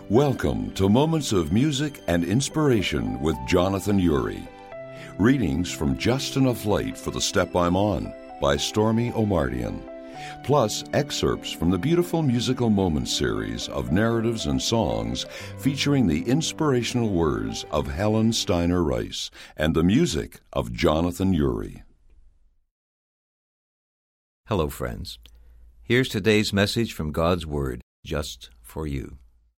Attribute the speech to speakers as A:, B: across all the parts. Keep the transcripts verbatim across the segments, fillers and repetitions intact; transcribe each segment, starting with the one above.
A: Welcome to Moments of Music and Inspiration with Jonathan Urie. Readings from Just Enough Light for the Step I'm On by Stormy Omartian. Plus excerpts from the beautiful musical moments series of narratives and songs featuring the inspirational words of Helen Steiner Rice and the music of Jonathan Urie.
B: Hello, friends. Here's today's message from God's Word, just for you.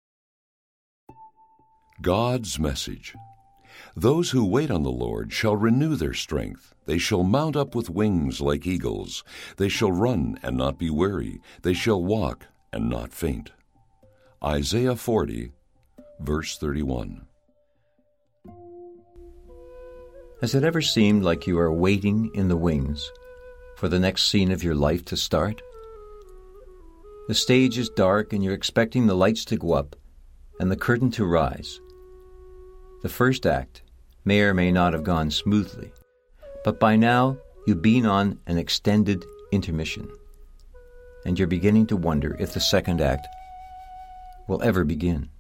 A: God's message. Those who wait on the Lord shall renew their strength. They shall mount up with wings like eagles. They shall run and not be weary. They shall walk and not faint. Isaiah forty, verse thirty-one.
B: Has it ever seemed like you are waiting in the wings for the next scene of your life to start? The stage is dark and you're expecting the lights to go up and the curtain to rise. The first act may or may not have gone smoothly, but by now you've been on an extended intermission, and you're beginning to wonder if the second act will ever begin.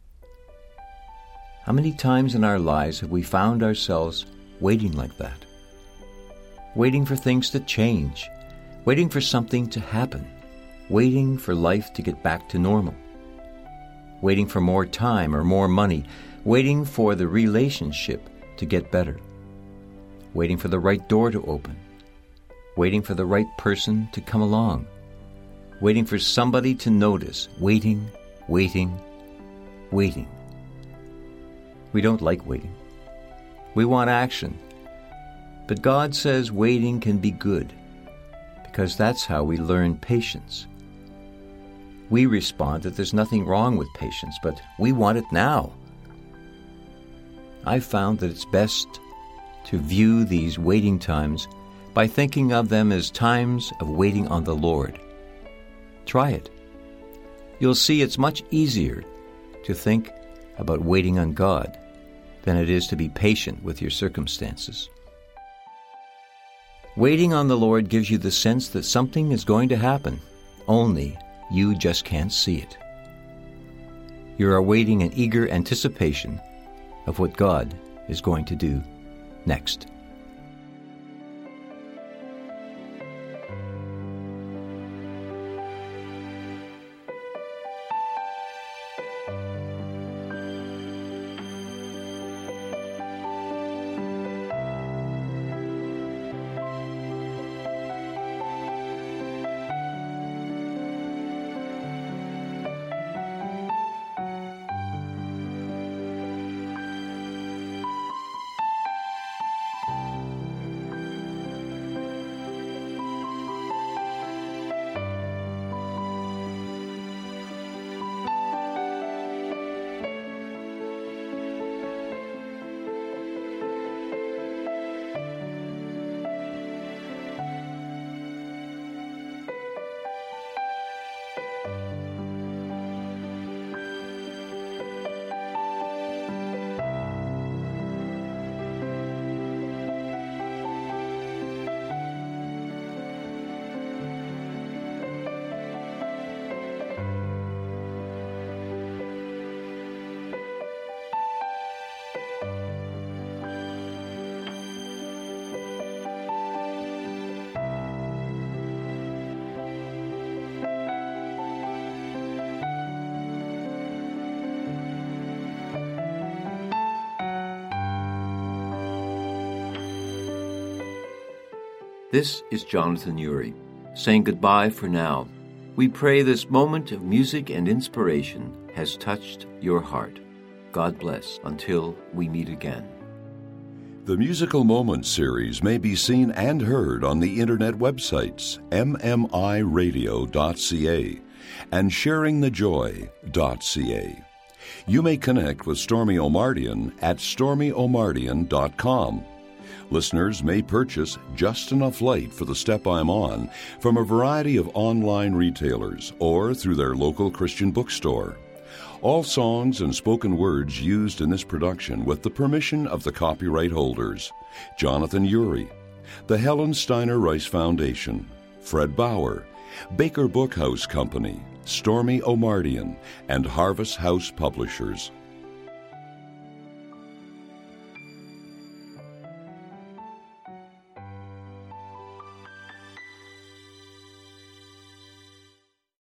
B: How many times in our lives have we found ourselves waiting like that? Waiting for things to change, waiting for something to happen, waiting for life to get back to normal, waiting for more time or more money, waiting for the relationship to get better, waiting for the right door to open, waiting for the right person to come along, waiting for somebody to notice, waiting, waiting, waiting. We don't like waiting. We want action. But God says waiting can be good, because that's how we learn patience. We respond that there's nothing wrong with patience, but we want it now. I've found that it's best to view these waiting times by thinking of them as times of waiting on the Lord. Try it. You'll see it's much easier to think about waiting on God than it is to be patient with your circumstances. Waiting on the Lord gives you the sense that something is going to happen, only you just can't see it. You're awaiting an eager anticipation of what God is going to do next. This is Jonathan Urie, saying goodbye for now. We pray this moment of music and inspiration has touched your heart. God bless until we meet again.
A: The Musical Moments series may be seen and heard on the internet websites m m i radio dot c a and sharing the joy dot c a. You may connect with Stormy Omartian at stormy omartian dot com. Listeners may purchase Just Enough Light for the Step I'm On from a variety of online retailers or through their local Christian bookstore. All songs and spoken words used in this production with the permission of the copyright holders: Jonathan Urie, the Helen Steiner Rice Foundation, Fred Bauer, Baker Bookhouse Company, Stormy Omardian, and Harvest House Publishers.